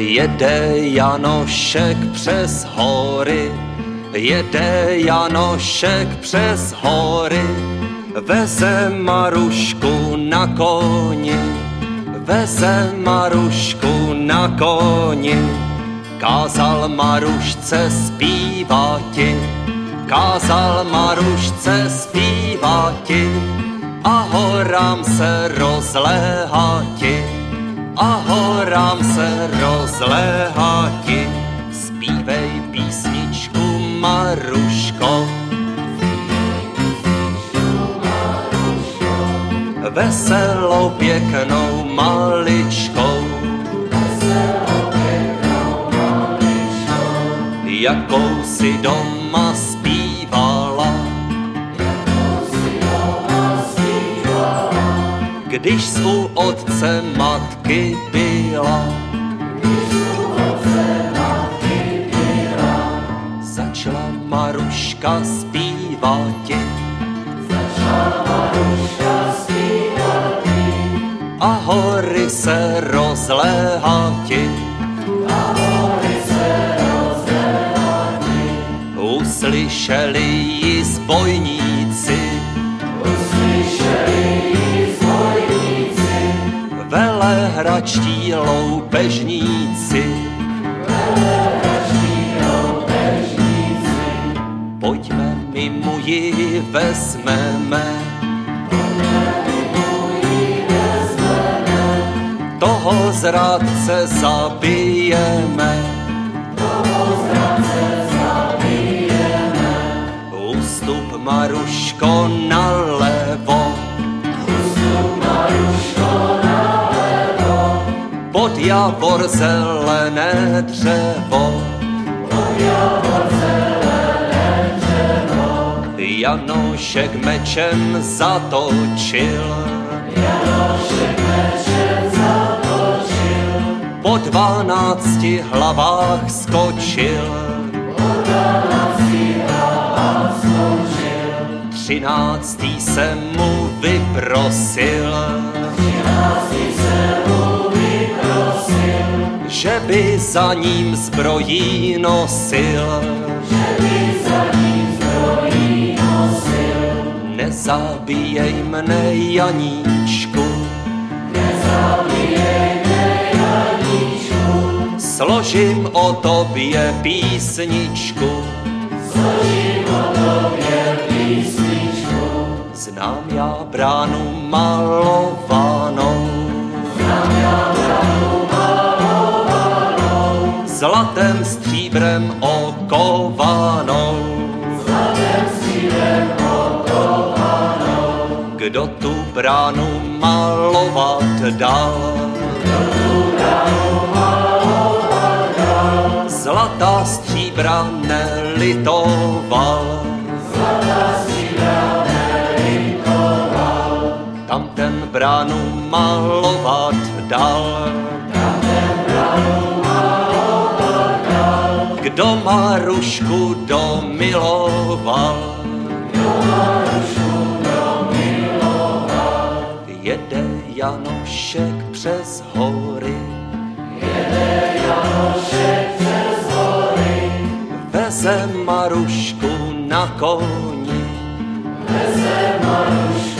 Jede Janošek přes hory, jede Janošek přes hory, veze Marušku na koni, veze Marušku na koni. Kázal Marušce zpívati, kázal Marušce zpívati, a horám se rozléhati, a horám se rozléhati. Zpívej písničku, Maruško, veselou pěknou maličkou, jakou si doma zpívala, když u otce matky byla. Začala Maruška zpívati, a hory se rozléhati, uslyšeli ji zbojníci, velehradští loupežníci, pojďme, my mu ji vezmeme, toho zrádce zabijeme, ústup Maruško nalevo, pod javor zelené dřevo, Janošek mečem zatočil, po 12 hlavách skočil, 13. se mu vyprosil, že by za ním zbrojí nosil, nezabíjej mne, Janíčku, složím o tobě písničku, znám já bránu malovanou, zlatem stříbrem okovanou, kdo tu bránu malovat dal, zlata stříbra nelitoval, tam ten bránu malovat dal, kdo Marušku domiloval, jede Janošek přes hory, veze Marušku na koni,